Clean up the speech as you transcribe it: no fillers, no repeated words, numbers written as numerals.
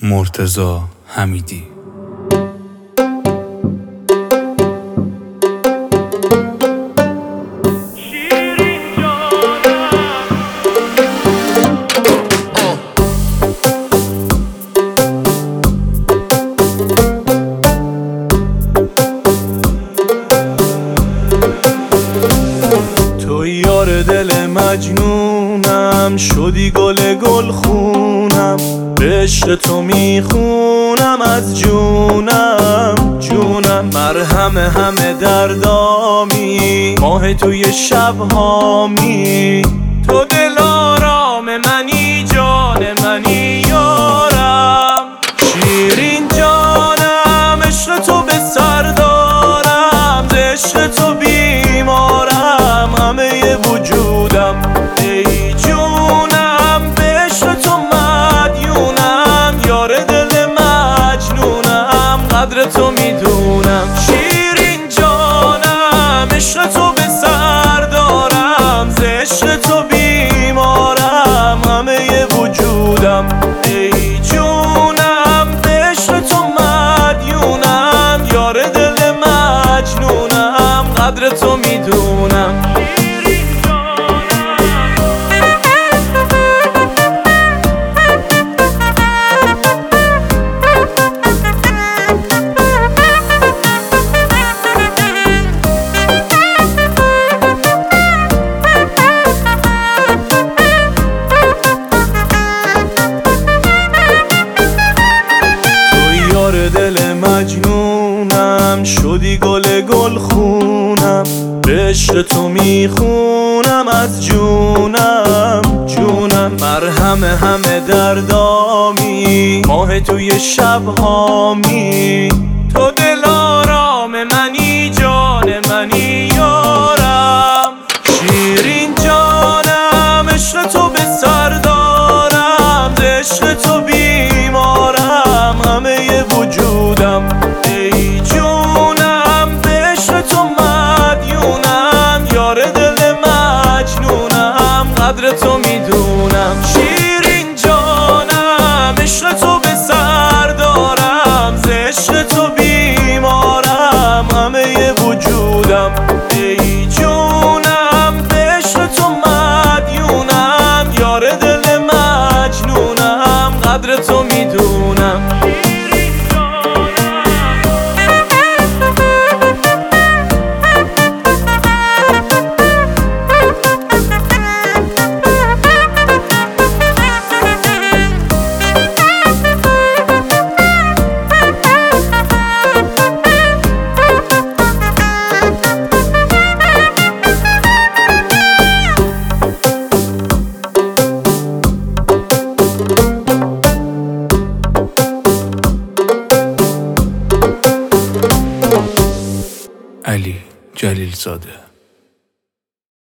مرتضی حمیدی. تو یار دل مجنونم، شدی گل خونم، به عشق تو میخونم از جونم. مرهم همه دردامی، ماه توی شبهامی، تو دل آرام منی، جان منی یارم. شیرین جانم، عشق تو به سر دارم، ز عشق تو بیمارم همه وجودم. ای جونم، به عشق تو مدیونم، یار دل مجنونم، قدر تو میدونم. شیرین جانم، عشق تو به سر دارم، ز عشق تو بیمارم همه وجودم. ای جونم، به عشق تو مدیونم، یار دل مجنونم، قدر تو میدونم. دل مجنونم، شدی گل خونم، به عشق تو میخونم از جونم. مرهم همه دردامی، ماه توی شبهامی، تو دل آرام منی، جان منی یارم. شیرین جانم، عشق تو به سر دارم، ز عشق تو بیمارم همه وجودم. ای جونم، به عشق تو مدیونم، یار دل مجنونم، قدر تو میدونم. شیرین جانم، عشق تو به سر دارم، ز عشق تو بیمارم همه وجودم. ای جونم، به عشق تو مدیونم، یار دل مجنونم، قدر تو میدونم. علی جلیل زاده.